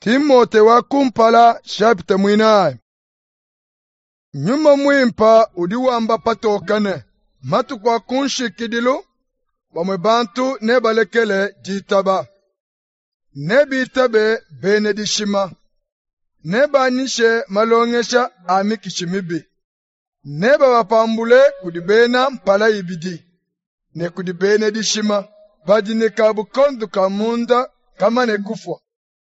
Timote wa kumpala chapter mwinaye. Nyuma mwimpa udiwamba patokane. Matu kwa kunshikidilu. Bamwe bantu ne balekele jitaba. Ne bitabe benedishima. Ne banishe malongesha amikishimibi. Ne babapambule kudibena mpala ibidi. Ne kudibenedishima. Badine kabukondu kamunda kamane kufwa.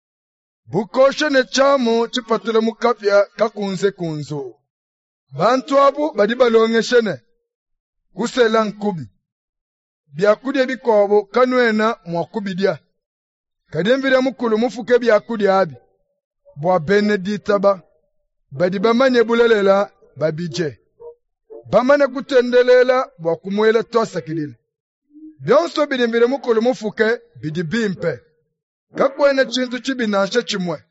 Bukoshe ne chamu chipatule mukapya kakunze kunzo. Bantu abu badi balongeshene. Kusela nkubi. Byakudya bikobo kanwena mwakubidia. Kadembire mukulu mufuke byakudya abi. Bwa beneditaba. Badi bamanye bulelela babije. Bamane kutendelela bwa kumwele tosa kidile. Byonso bidembire mukulu mufuke bidi bimpe. Kakwene chintu chibinashe chimwe.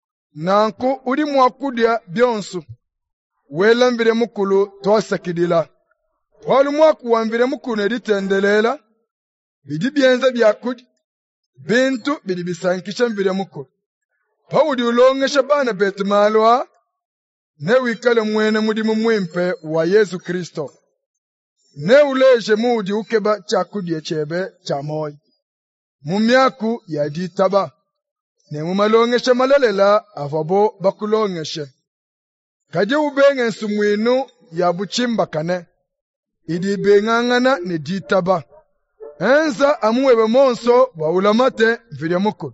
Nanku uri mwakudya byonso. Welambire mukulu tosa kidila. Walu mwaku wambire mukulu editendelela. Bidi byenza byakudi. Bintu bidi bisankisha mbire mukulu. Pawudi ulongesha bana betu malwa. Ne wikale mwene mudimu mwimpe wa Yesu Kristo. Ne uleje mudi ukeba chakudi echebe chamoy. Mumyaku ya ditaba. Ne mumalongesha malalela avabo bakulongeshe. Kaje ubenge nsumwinu ya buchimba kane. Idi bengangana ne ditaba. Enza amuwebe monso wa ulamate vile mukulu.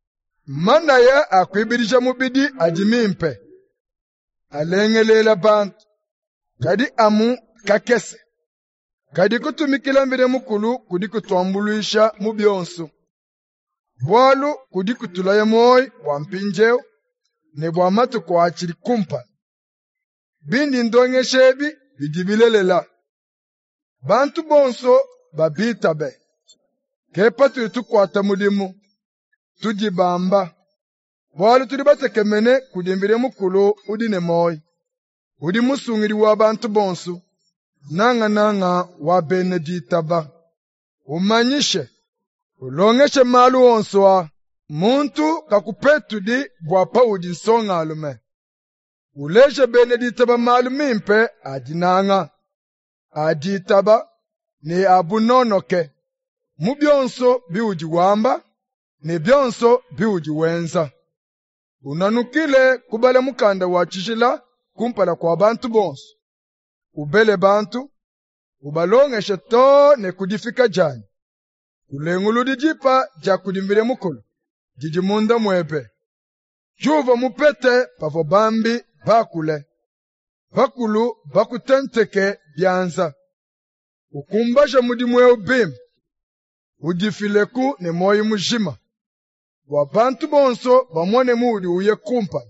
Mana ya akwibirisha mubidi ajimimpe. Alengelela bantu. Kadi amu kakese. Kadi kutumikila mbire mukulu kudi kutuambuluisha mubionsu. Bwalu kudi kutulaya moi wampinjeo. Ne bwamatu kwa achiri kumpa. Bindi ndonge shebi bidibilelela. Bantu bonso babitabe. Kepa tulitukwata mudimu. Tujibamba. Bwalu tulibatekemene kudimbire mukulu udine moi. Udi musungiri wa bantu bonso. Nanga wa beneditaba. Umanyishe. Ulongeshe malu onsoa. Muntu kakupetu di bwapa udi nsonga alume. Uleje beneditaba malu mimpe adinanga. Aditaba ne abunonoke. Mubyonso biuji wamba. Ne byonso biuji wenza. Unanukile kubale mukanda wa chishila kumpala kwa bantu bonso. Ubele bantu, ubalongeshe to ne kudifika jani. Ulengulu dijipa ja kudimbire mukulu, jijimunda mwebe. Juva mupete pavo bambi bakule. Bakulu bakutenteke byanza. Ukumbasha mudimwe ubim. Udifileku ne moyi mujima. Wabantu bonso bamwane mudi uye kumpa.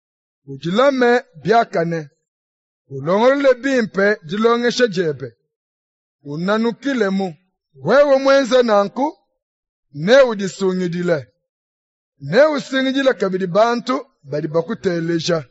Ujilame byakane. Ulongole bimpe jilongeshe jebe. Unanukile mu. Wewe mwenze nanku. Ne udisungidile. Ne usingidile kabidi bantu badi bakuteleja.